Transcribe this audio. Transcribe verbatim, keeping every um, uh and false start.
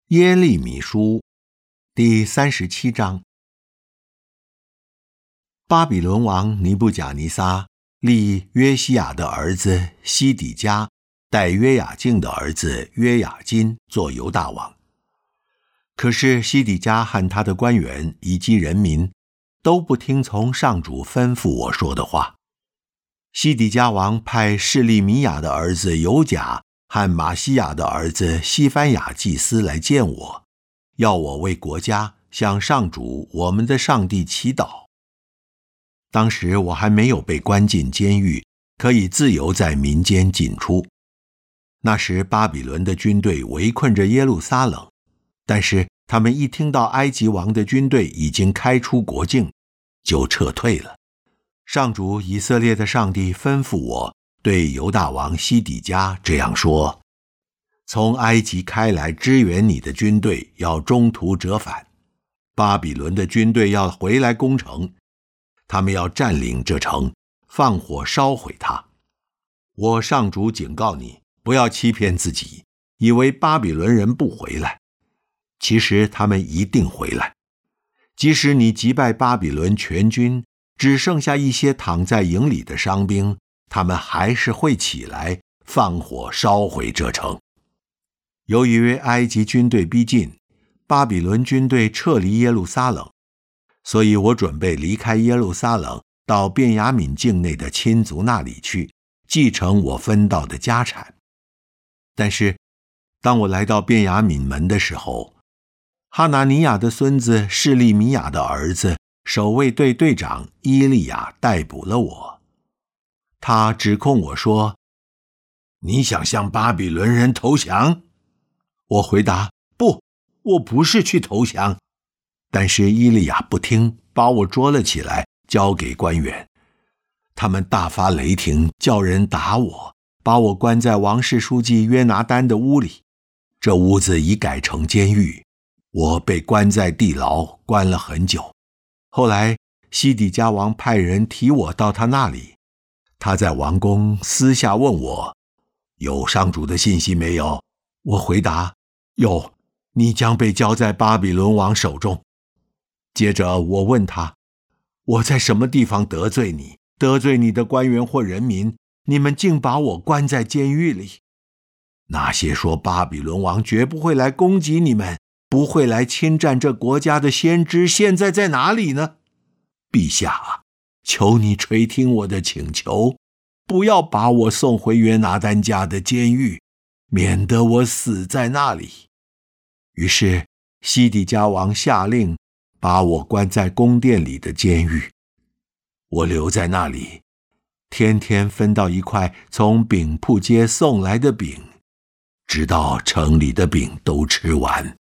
耶利米书第三十七章。巴比伦王尼布甲尼撒立约西亚的儿子西底家代约雅敬的儿子约雅斤做犹大王。可是西底家和他的官员以及人民都不听从上主吩咐我说的话。西底家王派示利米亚的儿子犹甲和马西亚的儿子西番雅祭司来见我，要我为国家向上主我们的上帝祈祷。当时我还没有被关进监狱，可以自由在民间进出。那时巴比伦的军队围困着耶路撒冷，但是他们一听到埃及王的军队已经开出国境，就撤退了。上主以色列的上帝吩咐我对犹大王西底家这样说：从埃及开来支援你的军队要中途折返，巴比伦的军队要回来攻城，他们要占领这城，放火烧毁它。我上主警告你，不要欺骗自己，以为巴比伦人不回来，其实他们一定回来。即使你击败巴比伦全军，只剩下一些躺在营里的伤兵，他们还是会起来放火烧毁这城。由于埃及军队逼近，巴比伦军队撤离耶路撒冷，所以我准备离开耶路撒冷，到便雅悯境内的亲族那里去，继承我分到的家产。但是当我来到便雅悯门的时候，哈拿尼亚的孙子示利米亚的儿子守卫队队长伊利亚逮捕了我。他指控我说：你想向巴比伦人投降？我回答：不，我不是去投降。但是伊利亚不听，把我捉了起来，交给官员。他们大发雷霆，叫人打我，把我关在王室书记约拿单的屋里。这屋子已改成监狱，我被关在地牢，关了很久。后来西底家王派人提我到他那里，他在王宫私下问我：有上主的信息没有？我回答：有，你将被交在巴比伦王手中。接着我问他：我在什么地方得罪你，得罪你的官员或人民，你们竟把我关在监狱里？那些说巴比伦王绝不会来攻击你们，不会来侵占这国家的先知，现在在哪里呢？陛下啊，求你垂听我的请求，不要把我送回约拿单家的监狱，免得我死在那里。于是西底家王下令把我关在宫殿里的监狱。我留在那里，天天分到一块从饼铺街送来的饼，直到城里的饼都吃完。